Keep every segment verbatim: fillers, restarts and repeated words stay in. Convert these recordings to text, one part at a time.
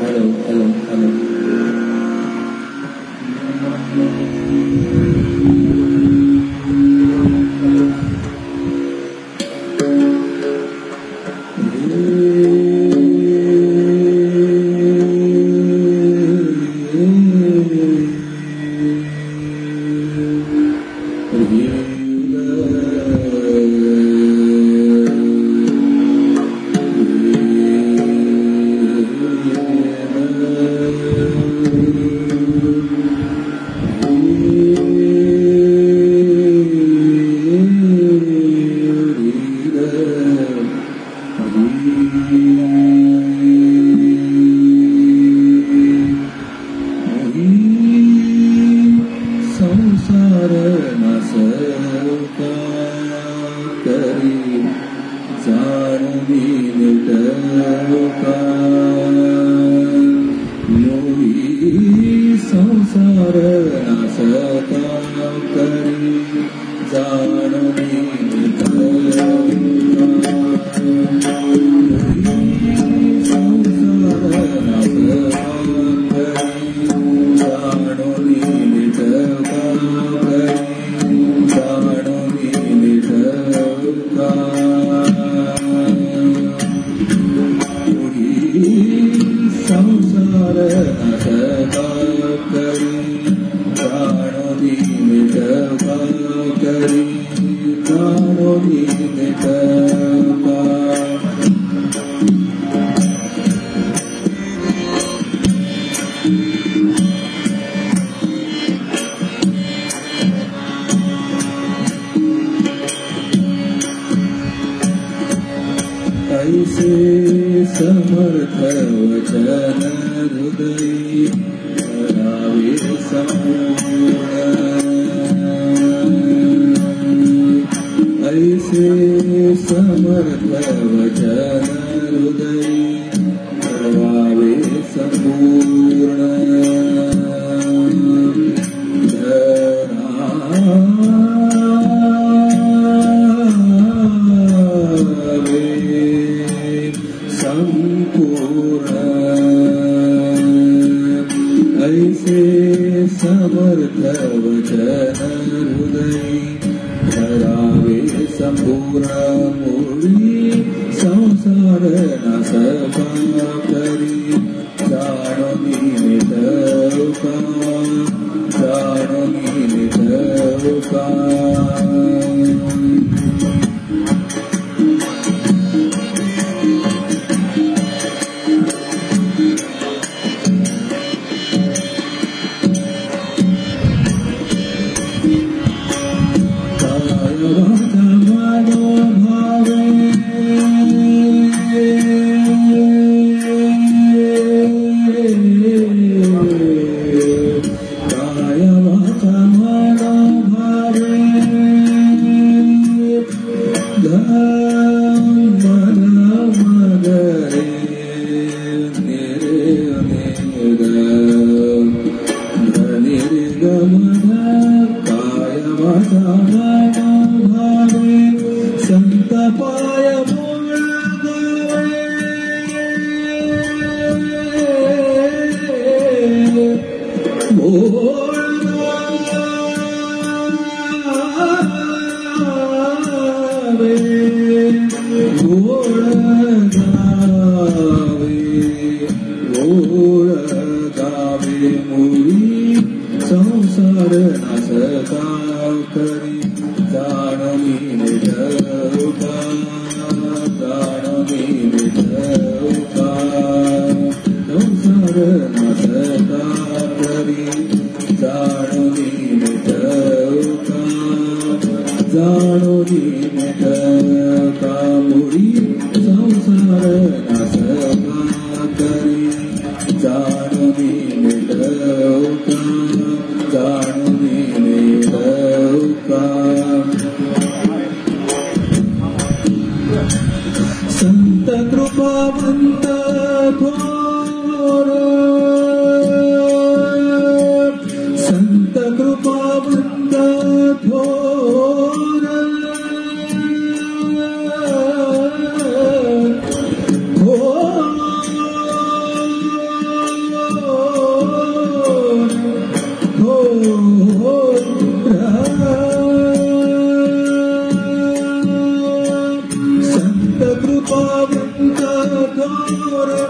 hello, hello, hello.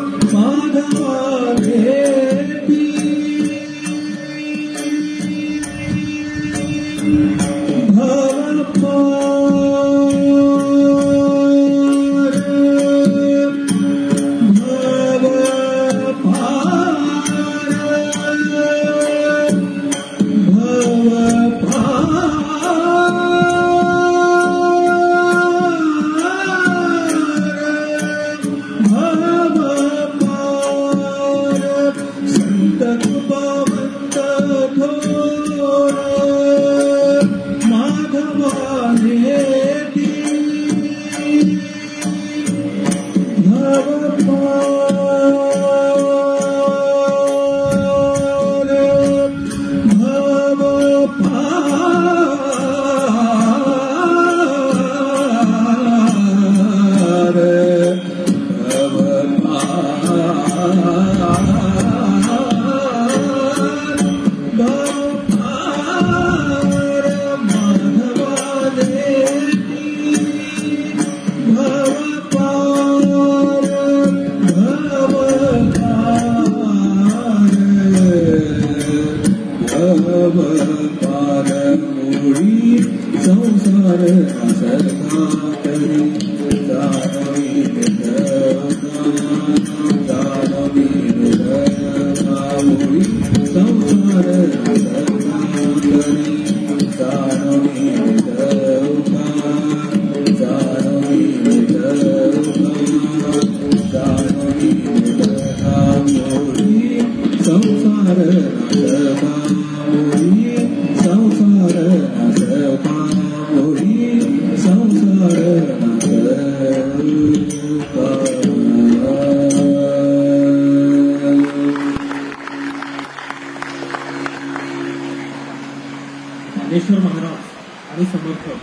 Dnyaneshwar Maharaj आणि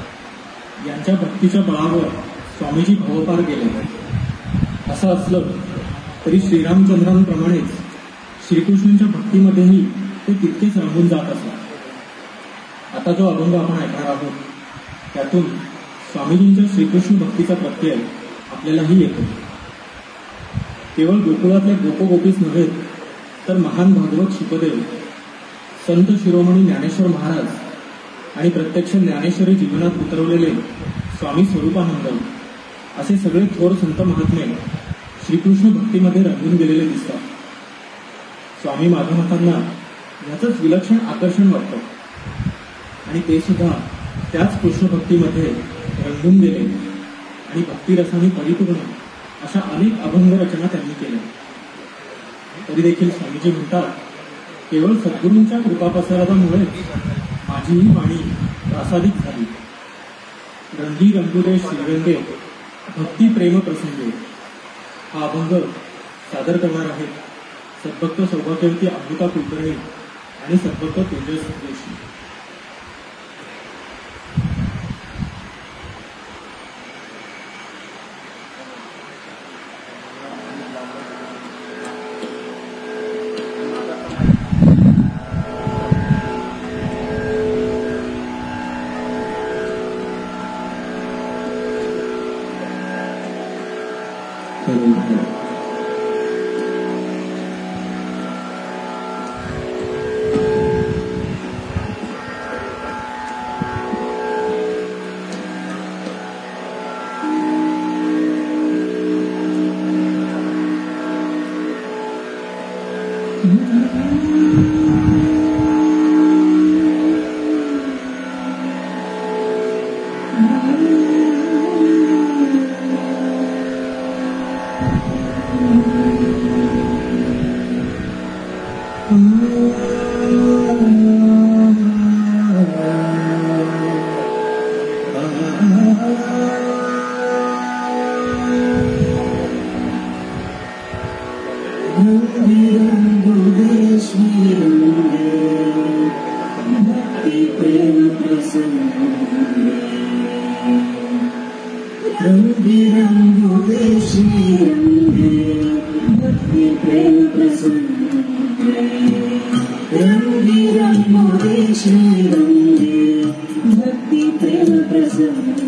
समर्थ यांच्या भक्तीच्या बळावर स्वामीजी भवपार गेले. असं असलं तरी श्रीरामचंद्रांप्रमाणेच श्रीकृष्णांच्या भक्तीमध्येही ते तितकेच रंगून जात असतात. आता जो अभंग आपण ऐकणार आहोत त्यातून स्वामीजींच्या श्रीकृष्ण भक्तीचा प्रत्यय आपल्यालाही येतो. केवळ गोकुळातल्या गोपगोपीच नव्हे तर महान भागवत शुकदेव, संत शिरोमणी ज्ञानेश्वर महाराज आणि प्रत्यक्ष ज्ञानेश्वरी जीवनात उतरवलेले स्वामी स्वरूपानंद असे सगळे थोर संत महात्मे श्रीकृष्ण भक्तीमध्ये रंगून गेलेले दिसतात. स्वामी माधवनाथांना याचंच विलक्षण आकर्षण वाटतं आणि ते सुद्धा त्याच कृष्ण भक्तीमध्ये रंगून गेले आणि भक्तिरसाने परिपूर्ण अशा अनेक अभंग रचना त्यांनी केल्या. तरी देखील स्वामीजी म्हणतात, केवळ सद्गुरूंच्या कृपाप्रसारामुळे माझीही वाणी प्रासादिक झाली. रंगी रंगुदे श्रीरंगे भक्ती प्रेम प्रसंगे हा अभंग सादर करणार आहेत सद्भक्त सौभाग्यवती अमृता कुलकर्णी आणि सद्भक्त तेजस जोशी.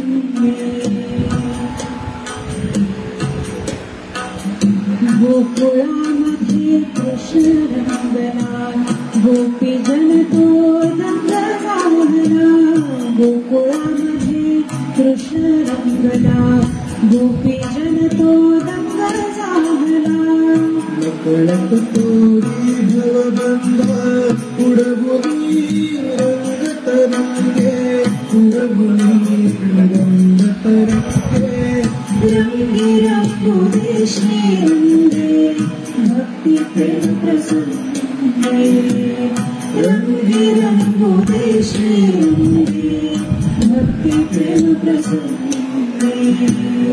Go, go. गोकुळामध्ये कृष्ण रंगला, गोपी जन तो रंग झाला. गोकुळामध्ये कृष्ण रंगला, गोपी जन तो रंग झाला. नकळत तोरी भवबंध उडगुनी रंग तरंगे, उडगुनी रंग तरंगे. रंगी रंगोदे श्रीरंगे, भक्ती प्रेम प्रसंगे. रंगी रंगोदे श्रीरंगे, भक्ती प्रेम प्रसंगे.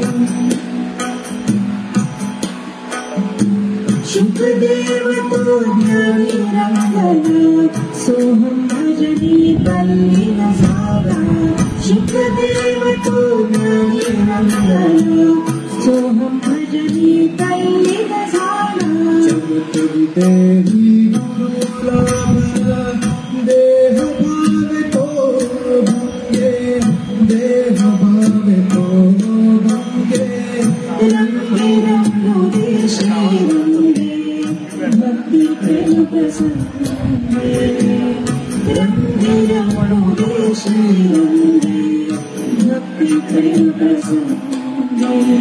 शुकदेव तो ज्ञानी रंगला, सोहम भजनी तल्लीन झाला. शुकदेव तो ज्ञानी रंगला, सोहम भजनी तल्लीन झाला. चमकरी देवी गुरुला, देह भावे तो भंगे, देह भावे तो भंगे. रंगे रंगोदे श्रीरंगे, भक्ती प्रेम प्रसंगे. रंगे रंगोदे श्रीरंगे, भक्ती प्रेम प्रसंगे.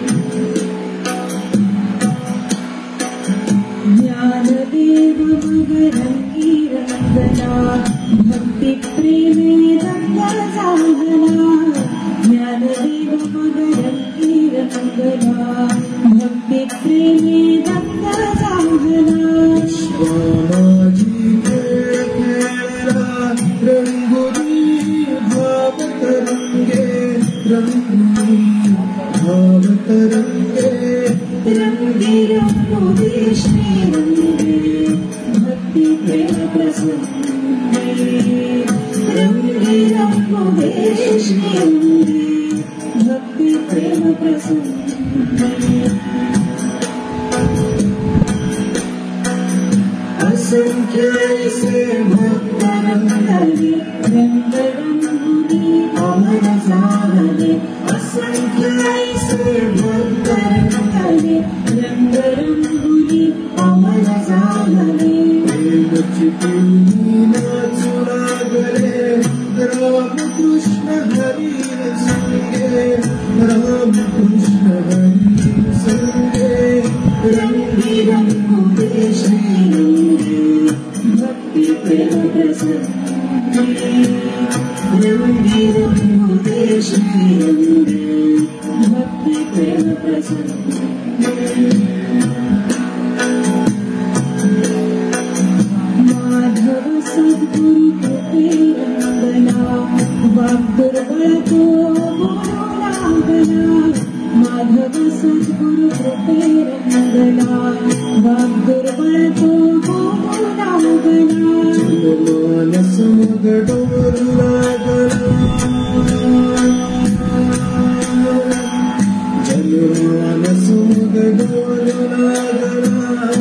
ज्ञानदेव मगरंगी रंगला, भक्ती प्रेमे रंग झाला. ज्ञानदेव मगरंगी रंगला, भक्ती प्रेमे रंग झाला. स्वामाजी खेळला रंगुनी भाव तरंगे, रंगुनी भाव तरंगे. रंगी रंगोदे श्रीरंगे, भक्ती प्रेम प्रसंगे. रंगी रंगोदे श्रीरंगे, भक्ती प्रेम प्रसंगे. असंख्य ऐसे भक्त रंगले, रंग रंगुनी अमर झाले. असंख्य ऐसे भक्त रंगले, रंग रंगुनी अमर झाले. प्रेमची पिंडी नाचू लागले, रामकृष्ण हरी संगे, रामकृष्ण हरी संगे. रंगी रंगोदे श्रीरंगे, भक्ती प्रेम प्रसंगे. रंगी रंगोदे श्रीरंगे, भक्ती प्रेम प्रसंगे. माधव सद्गुरु कृपे रंगला, वाग्दुर्बळ तो बोलू लागला. माधव सद्गुरु कृपे रंगला, वाग्दुर्बळ तो बोलू लागला. जनमानस मग डोलू लागला, जनमानस मग डोलू लागला.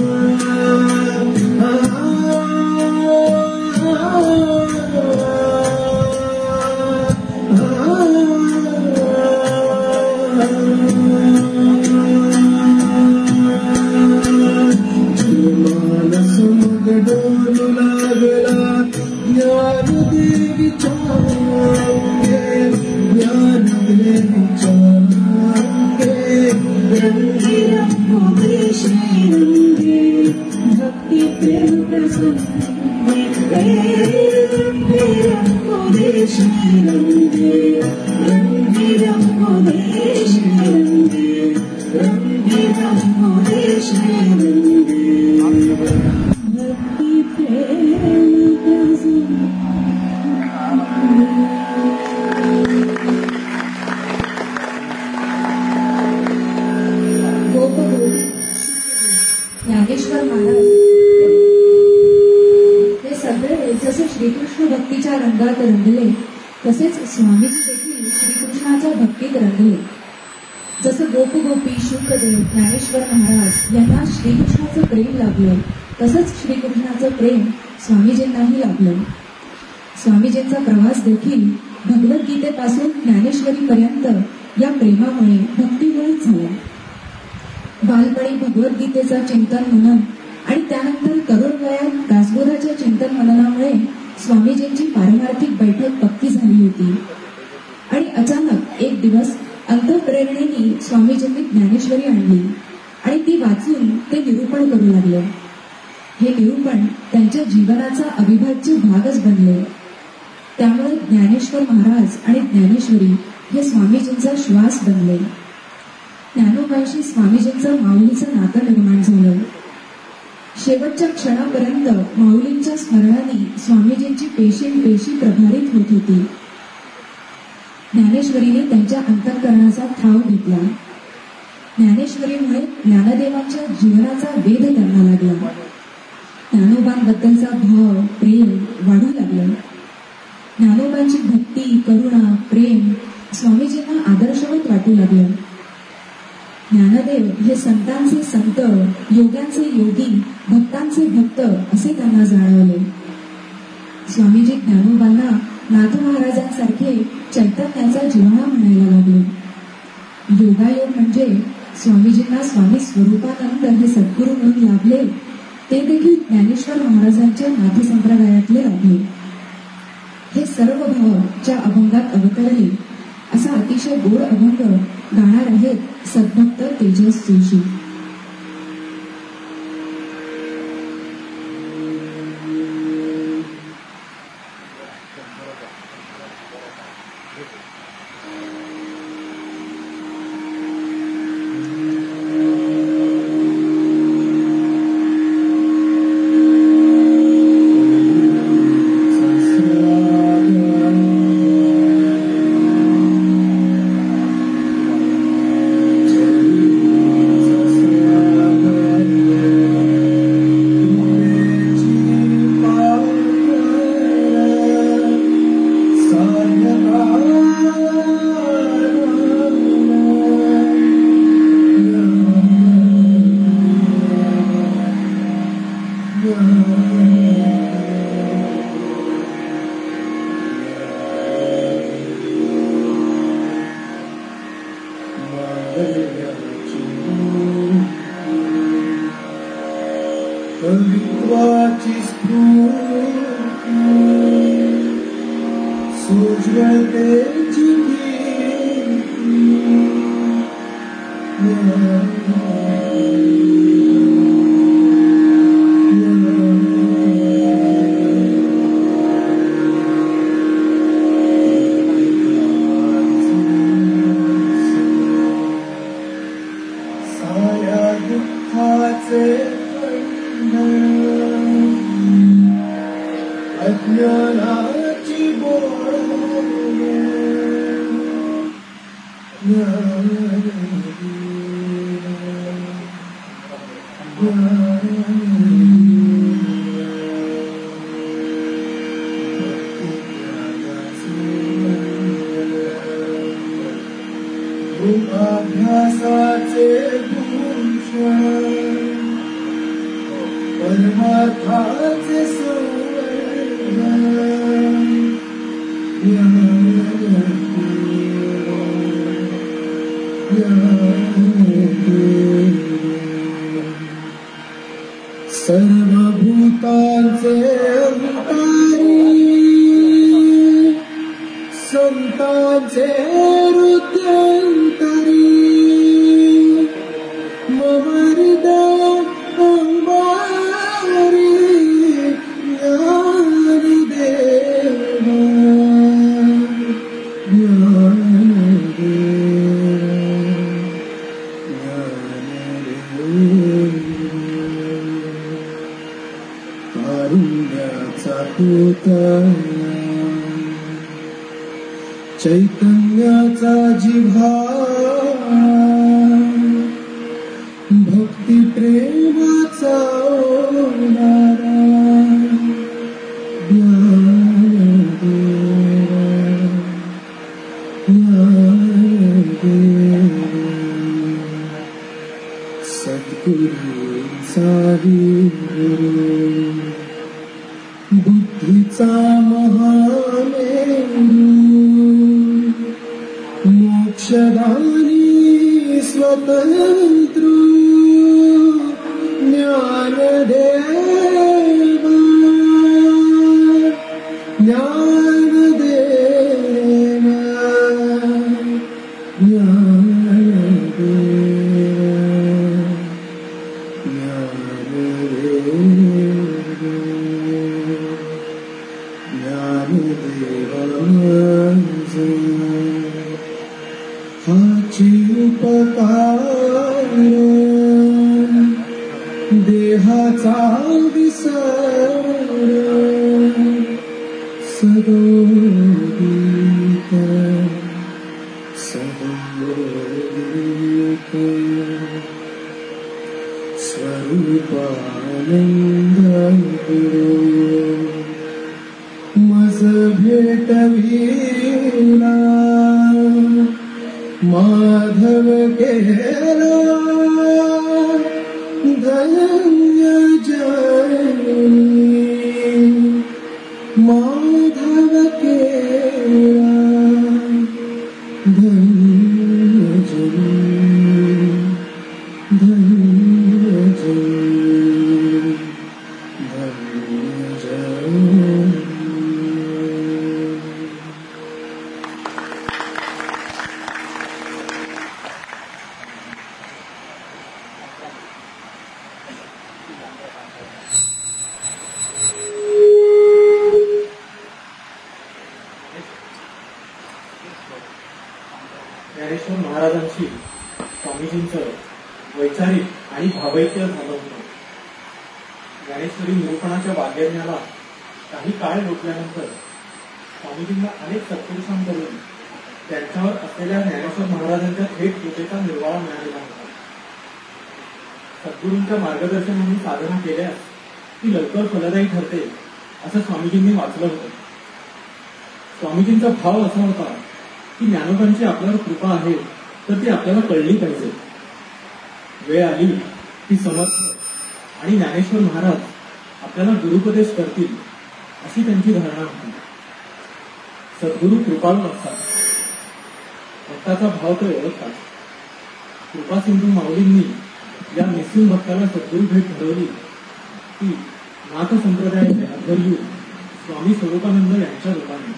जनमानस मग डोलू लागला. ज्ञानदेवीच्या अंगे, ज्ञानदेवीच्या अंगे. रंगी रंगोदे श्रीरंगे, भक्ती प्रेम प्रसंगे. रंगी रंगोदे श्रीरंगे, रंगी रंगोदे श्रीरंगे. रंगी रंगोदे श्रीरंगे, भक्ती प्रेम प्रसंगे. ज्ञानेश्वर महाराज हे सगळे जसे श्रीकृष्ण भक्तीच्या रंगात रंगले, तसेच स्वामीजी देखील श्रीकृष्णाच्या भक्तीत रंगले. जसं गोपगोपी शुकदेव ज्ञानेश्वर महाराज यांना श्रीकृष्णाचं प्रेम लाभलं, तसंच श्रीकृष्णाचं प्रेम स्वामीजींनाही लाभलं. स्वामीजींचा प्रवास देखील भगवद्गीतेपासून ज्ञानेश्वरीपर्यंत या प्रेमामुळे, भक्तीमुळेच झाला. बालपणी भगवद्गीतेचं चिंतन मनन आणि त्यानंतर तरुण वयात दासबोधाच्या चिंतन मननामुळे स्वामीजींची पारमार्थिक बैठक पक्की झाली होती. आणि अचानक एक दिवस अंतःप्रेरणेने स्वामीजींनी ज्ञानेश्वरी आणली आणि ती वाचून ते निरूपण करू लागले. हे निरूपण त्यांच्या जीवनाचा अविभाज्य भागच बनले. त्यामुळे ज्ञानेश्वर महाराज आणि ज्ञानेश्वरी हे स्वामीजींचा श्वास बनले. ज्ञानोबांशी स्वामीजींचं माऊलीचं नातं निर्माण झालं. शेवटच्या क्षणापर्यंत माऊलींच्या स्मरणाने स्वामीजींची पेशींपेशी प्रभारित होत होती. ज्ञानेश्वरीने त्यांच्या अंतःकरणाचा ठाव घेतला. ज्ञानेश्वरीमुळे ज्ञानदेवांच्या जीवनाचा वेध त्यांना लागला. ज्ञानोबांबद्दलचा भाव प्रेम वाढू लागलं. ज्ञानोबांची भक्ती करुणा प्रेम स्वामीजींना आदर्शवत वाटू लागलं. ज्ञानदेव हे संतांचे संत योग्यांचे योगी भक्तांचे भक्त असे त्यांना जाणवले. स्वामीजी ज्ञानोबांना नाथ महाराजांसारखे चैतन्याचा जिव्हाळा म्हणायला लागले. योगायोग म्हणजे स्वामीजींना स्वामी स्वरूपानंद हे सद्गुरू म्हणून लाभले ते देखील ज्ञानेश्वर महाराजांच्या नाथ संप्रदायातले लाभले. हे सर्व भाव ज्या अभंगात अवतरले असा अतिशय गोड अभंग गाणार आहेत सद्भक्त तेजस जोशी. सर्वभूतांचे संतांचे हृदयंतरी मम हृदय अंबारी ज्ञानदेव कारुण्याचा होता चैतन्याचा जिव्हा भक्ती प्रेमाचा ओनारा ज्ञानदेवा ज्ञानदेवा सद्गुरूंचा गुरु बुद्धीचा महामेरू मोक्षदानी स्वतंत्र ज्ञानदेवा ज्ञानदेवा हाची उपकार देहाचा विसर सदोदित सदोदित स्वरूपानंद मज भेटविला माधव केला धन्य जनी माधव केला धन्य जनी धन्य जनी धन्य जनी. ज्ञानेश्वर महाराजांशी स्वामीजींचं वैचारिक आणि भावैक्य झालं होतं. ज्ञानेश्वरी निरूपणाच्या वाग्यज्ञाला काही काळ लोटल्यानंतर स्वामीजींना अनेक सत्पुरुषांकडून त्यांच्यावर असलेल्या ज्ञानेश्वर महाराजांच्या थेट कृपेचा निर्वाळा मिळालेला होता. सद्गुरूंच्या मार्गदर्शनाने साधना केल्यास ती लवकर फलदायी ठरते असं स्वामीजींनी वाचलं होतं. स्वामीजींचा भाव असा होता की ज्ञानोबांची आपल्यावर कृपा आहे तर ती आपल्याला कळली पाहिजे. वेळ आली की समर्थ आणि ज्ञानेश्वर महाराज आपल्याला गुरुपदेश करतील अशी त्यांची धारणा होती. सद्गुरू कृपाळू असतात, भक्ताचा भाव ते ओळखतात. कृपा सिंधू माऊलींनी या निस्सिम भक्ताला सद्गुरू भेट घडवली ती नाथ संप्रदायाचे अध्वर्यू स्वामी स्वरूपानंद यांच्या रूपाने.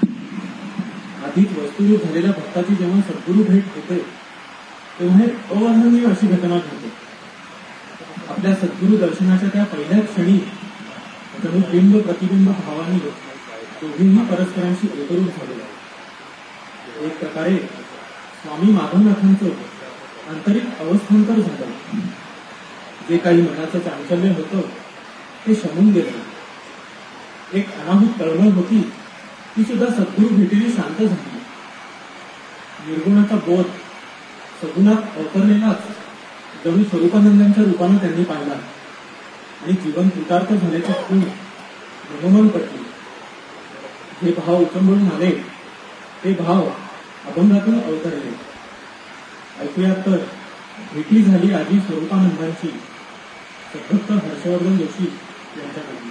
आधीच वस्तुरूप झालेल्या भक्ताची जेव्हा सद्गुरू भेट होते तेव्हा अवर्णनीय अशी घटना घडते. आपल्या सद्गुरू दर्शनाच्या त्या पहिल्या क्षणी जणू बिंब प्रतिबिंब भावाने दोघेही परस्परांशी एकरूप झाले. एक प्रकारे स्वामी माधवनाथांचं आंतरिक अवस्थांतर झालं. जे काही मनाचं चांचल्य होतं ते शमून गेलं. एक अनाहूत तळमळ होती ती सुद्धा सद्गुरू भेटीने शांत झाली. निर्गुणाचा बोध सगुणात अवतरलेलाच जणू स्वरूपानंदांच्या रूपानं त्यांनी पाहिला आणि जीवन कृतार्थ झाल्याची खूण मनोमन पटली. जे भाव उचंबळून आले ते भाव अभंगातून अवतरले. ऐकूयात तर भेटी झाली आधी स्वरूपानंदांची सद्भक्त हर्षवर्धन जोशी यांच्याकडून.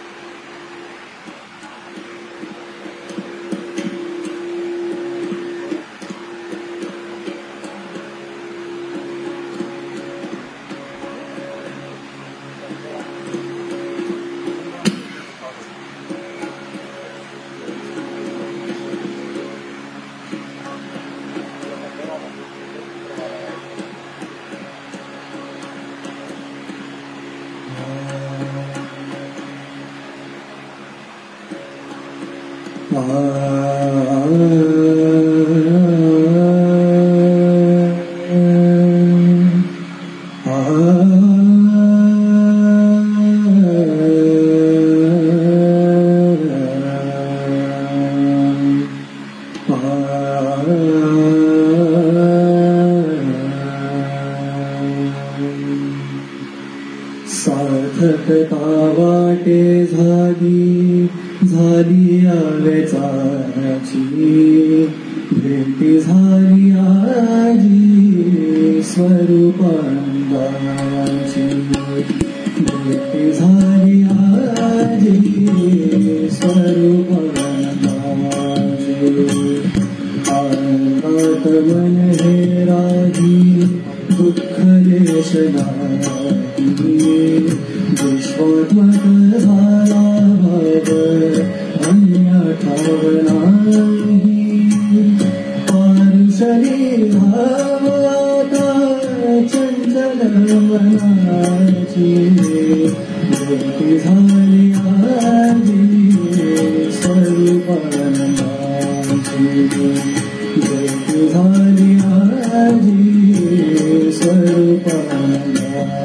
सार्थकता वाटे झाली झाली आवेचाची भेटी झाली आजी स्वरूपांदाची भेटी झाली आजी स्वरूपांदाची आनंदात मन हे राजी दुःख लेश नाही विश्वात्मक झाला भाव अन्य ठाव नाही पारुषरी धाव आता चंचल मनाची भेटी झाली आजी स्वरूपानंदाची भेटी झाली आजी स्वरूपानंदाची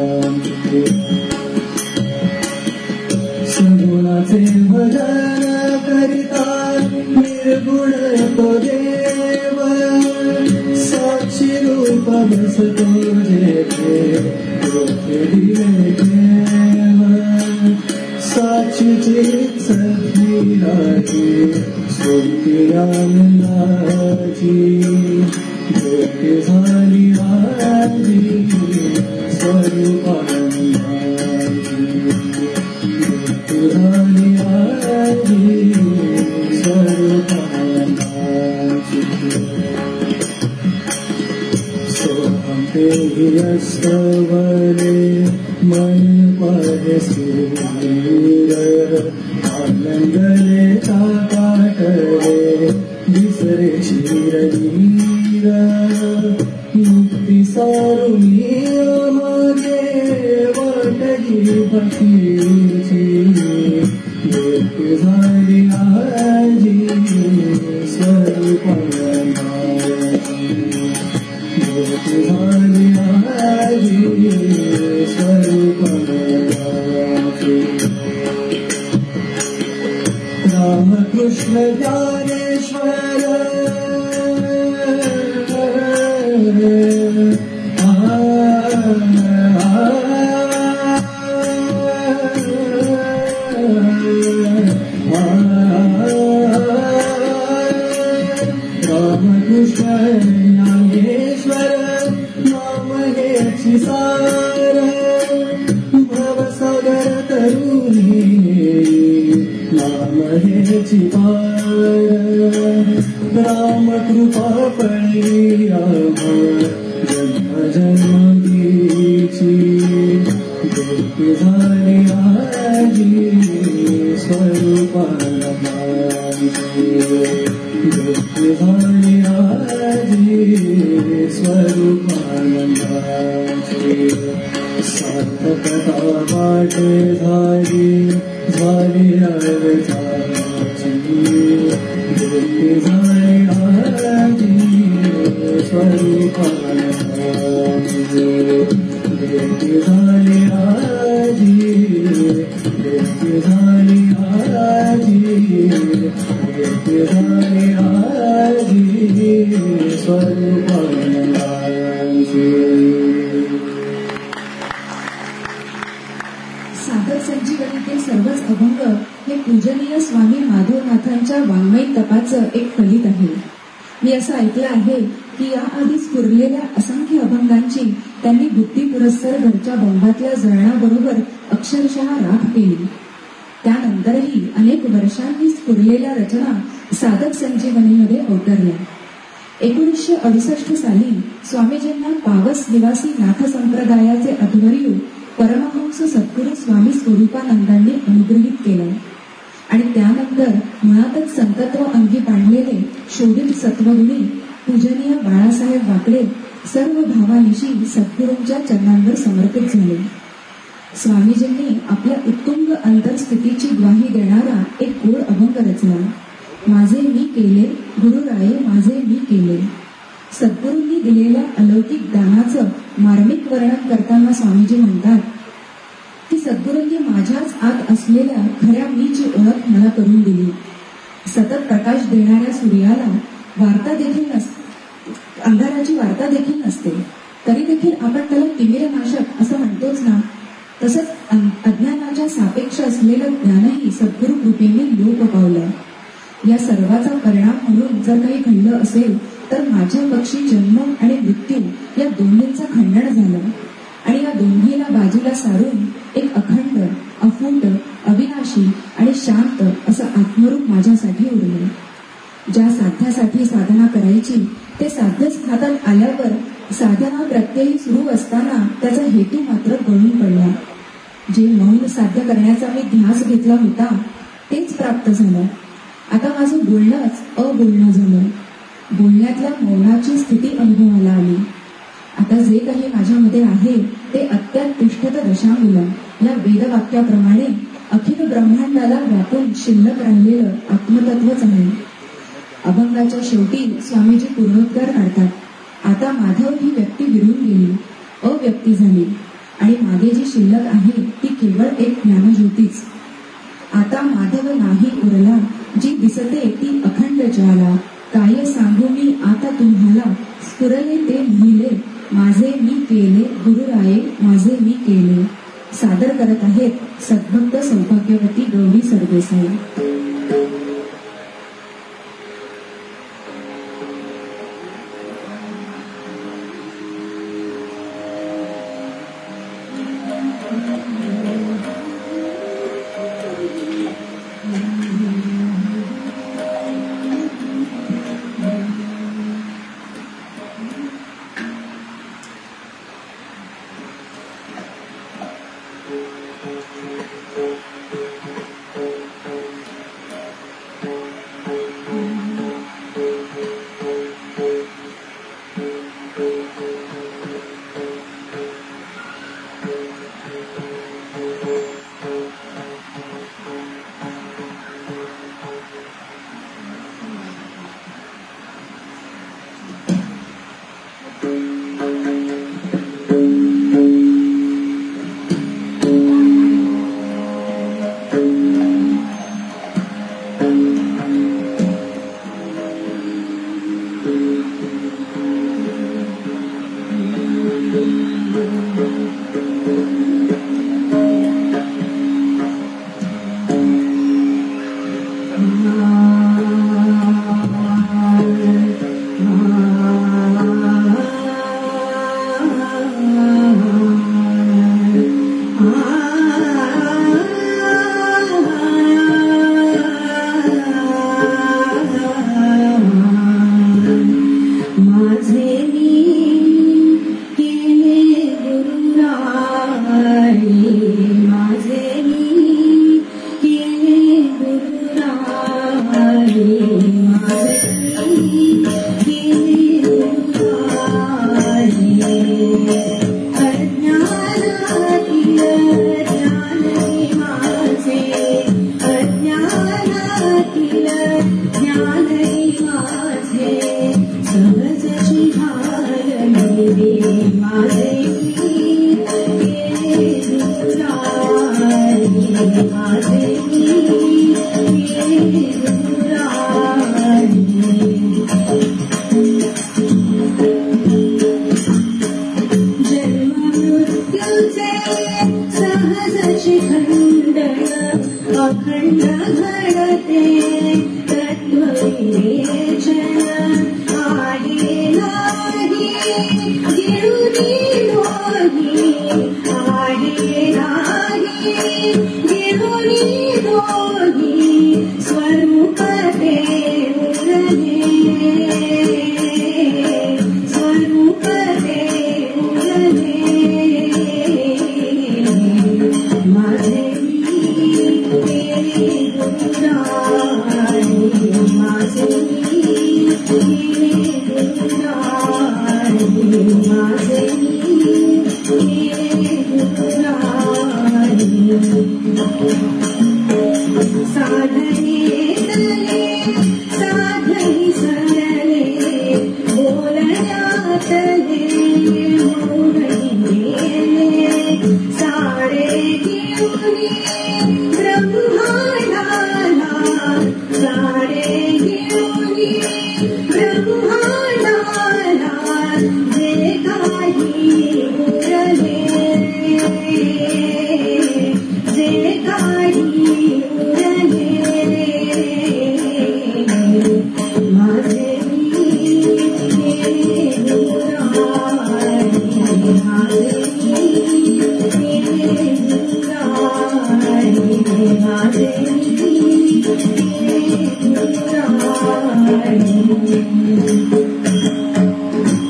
सगुणाचे भजन करिता निर्गुण तो देव साक्षी रूप बसतो जेथे तेथे दिले देव साक्षीची सखीराची स्तुती आनंदाची भेट झाली आजी स्वरूपानंदाची भेट झाली आजी स्वरूपानंदाची सोहम तेहि स्तवले मन पाहे सुर आनंदले ताकाटले विसरे शिरनीर मुक्ती सारुणी मागे वाटली भक्तीची भेट झाली आजी स्वरूपानंदाची भेट झाली आजी स्वरूपानंदाची रामकृष्ण ज्ञानेश्वर रामकृष्ण ज्ञानेश्वर नाम हेची सार भवसागर तरुणी नाम हेची पार रामकृपा फळी राम जन्म जन्मदीची भेट झाली आजी स्वरूपानंदाची भेट झाली आजी स्वरूपानंदाची सार्थकता वाटे झाली झाली अवताराची भेट झाली आजी स्वरूपानंदाची भेट झाली आजी भेट झाली आजी भेट झाली आजी स्वरूपानंदाची. साधक संजीवनीतील सर्वच अभंग हे पूजनीय स्वामी माधवनाथांच्या वाङ्मय तपाचं एक फलित आहे. मी असं ऐकलं आहे की याआधी स्फुरलेल्या असंख्य अभंगांची त्यांनी बुद्धी पुरस्सर घरच्या बंबातल्या जळणाबरोबर अक्षरशः राख केली. त्यानंतरही अनेक वर्षांनी स्फुरलेल्या रचना साधक संजीवनीमध्ये अवतरल्या. एकोणीसशे अडुसष्ट साली स्वामीजींना पावस निवासी नाथ संप्रदायाचे अध्वर्यू परमहंस सद्गुरू स्वामी स्वरूपानंदांनी अनुग्रहित केलं आणि त्यानंतर मुळातच संतत्व अंगी बांधलेले शोभित सत्वगुणी पूजनीय बाळासाहेब वाकडे सर्व भावानिशी सद्गुरूंच्या चरणांवर समर्पित झाले. स्वामीजींनी आपल्या उत्तुंग अंतरस्थितीची ग्वाही देणारा एक गोड अभंग रचला. माझे मी केले गुरुराये माझे मी केले. सद्गुरूंनी दिलेल्या अलौकिक दानाचं मार्मिक वर्णन करताना स्वामीजी म्हणतात की सद्गुरूंनी माझ्याच आत असलेल्या खऱ्या मीची ओळख मला करून दिली. सतत प्रकाश देणाऱ्या सूर्याला वार्ता देखील नसते, अंधाराची वार्ता देखील नसते, तरी देखील आपण त्याला तिमिरनाशक असं म्हणतोच ना. तसंच अज्ञानाच्या सापेक्ष असलेलं ज्ञानही सद्गुरू कृपेने लोप पावलं. या सर्वाचा परिणाम म्हणून जर काही घडलं असेल तर माझ्या पक्षी जन्म आणि मृत्यू या दोन्हींचं खंडन झालं आणि या दोन्हीला बाजूला सारून एक अखंड, अफूट, अविनाशी आणि शांत असं आत्मरूप माझ्यासाठी उरलं. ज्या साध्यासाठी साधना करायची ते साध्यच हातात आल्यावर साधना प्रत्ययी सुरू असताना त्याचा हेतू मात्र गळून पडला. जे मौन साध्य करण्याचा मी ध्यास घेतला होता तेच प्राप्त झालं. आता माझं बोलणंच अबोलणं झालं. बोलण्यातल्या मौनाची स्थिती अनुभवाला आली. आता जे काही माझ्यामध्ये आहे ते अत्यात्तिष्ठत दशांगुलम या वेदवाक्याप्रमाणे अखिल ब्रह्मांडाला व्यापून शिल्लक राहिलेलं आत्मतत्वच आहे. अभंगाच्या शेवटी स्वामीजी पूर्णोद्गार काढतात. आता माधव ही व्यक्ती विरून गेली, अव्यक्ती झाली आणि मागे जी शिल्लक आहे ती केवळ एक ज्ञानज्योतीच. आता माधव नाही उरला, जी दिसते ती अखंड ज्वाला. काय सांगू मी आता तुम्हाला, स्फुरले ते लिहिले माझे मी केले, गुरुराये माझे मी केले. सादर करत आहेत सद्भक्त सौभाग्यवती गौरी सरदेसाई.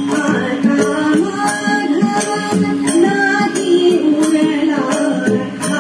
नाही उरला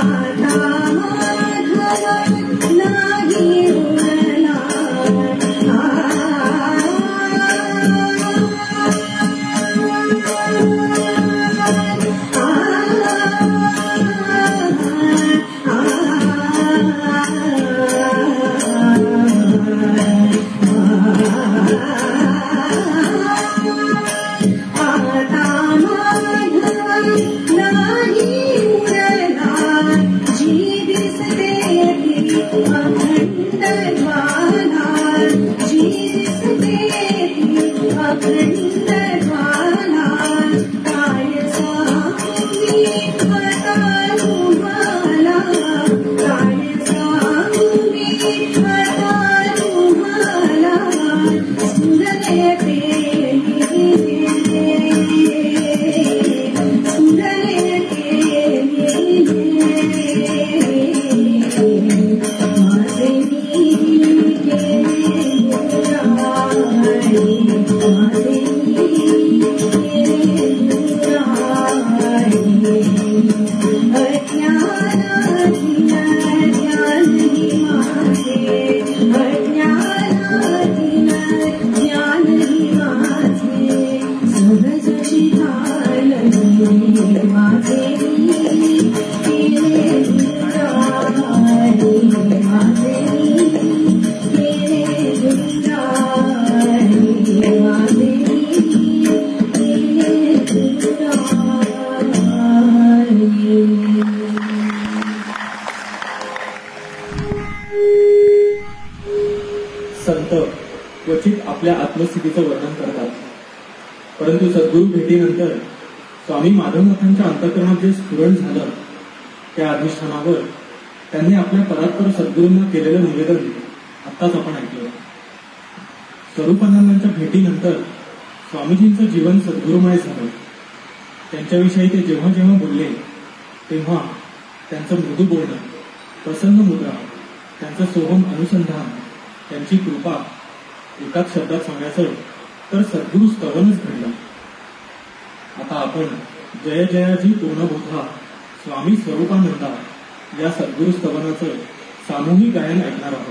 संत क्वचित आपल्या आत्मस्थितीचं वर्णन करतात. परंतु सद्गुरू भेटीनंतर स्वामी माधवनाथांच्या अंतःकरणात जे स्फुरण झालं त्या अधिष्ठानावर त्यांनी आपल्या परात्पर सद्गुरूंना केलेलं निवेदन आत्ताच आपण ऐकलं. स्वरूपानंदांच्या भेटीनंतर स्वामीजींचं जीवन सद्गुरुमय झालं. त्यांच्याविषयी ते जेव्हा जेव्हा बोलले तेव्हा त्यांचं मृदू बोलणं, प्रसन्न मुद्रा, त्यांचं सोहम अनुसंधान, त्यांची कृपा एकाच शब्दात सांगायचं तर सद्गुरु स्तवनच घडलं. आता आपण जय जयाजी पूर्णबोधा स्वामी स्वरूपानंदा या सद्गुरु स्तवनाचं सामूहिक गायन ऐकणार आहोत.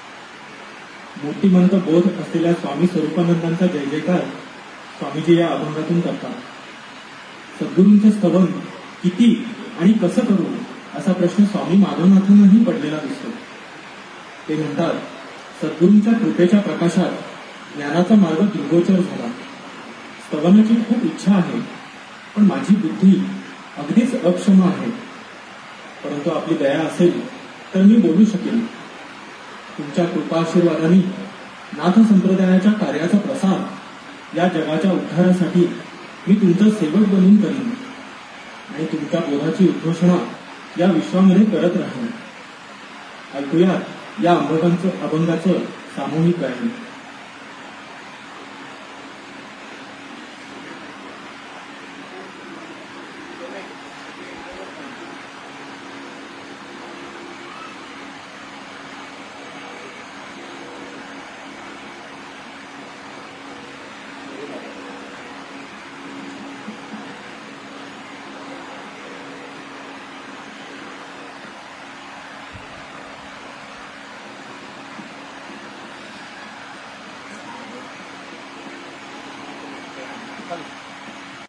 मूर्तिमंत बोध असलेल्या स्वामी स्वरूपानंदांचा जय जयकार स्वामीजी या अभंगातून करतात. सद्गुरूंचं स्तवन किती आणि कसं करू असा प्रश्न स्वामी माधवनाथांनाही पडलेला दिसतो. ते म्हणतात, सद्गुरूंच्या कृपेच्या प्रकाशात ज्ञानाचा मार्ग दृढगोचर झाला. स्तवनाची खूप इच्छा आहे, पण माझी बुद्धी अगदीच अक्षम आहे. परंतु आपली दया असेल तर मी बोलू शकेन. तुमच्या कृपाशीर्वादाने नाथ संप्रदायाच्या कार्याचा प्रसार या जगाच्या उद्धारासाठी मी तुमचा सेवक बनून करीन आणि तुमच्या बोधाची उद्घोषणा या विश्वामध्ये करत राहीन. ऐकूयात या अभंगाचं अभंगाचं सामूहिक गायन. Vale.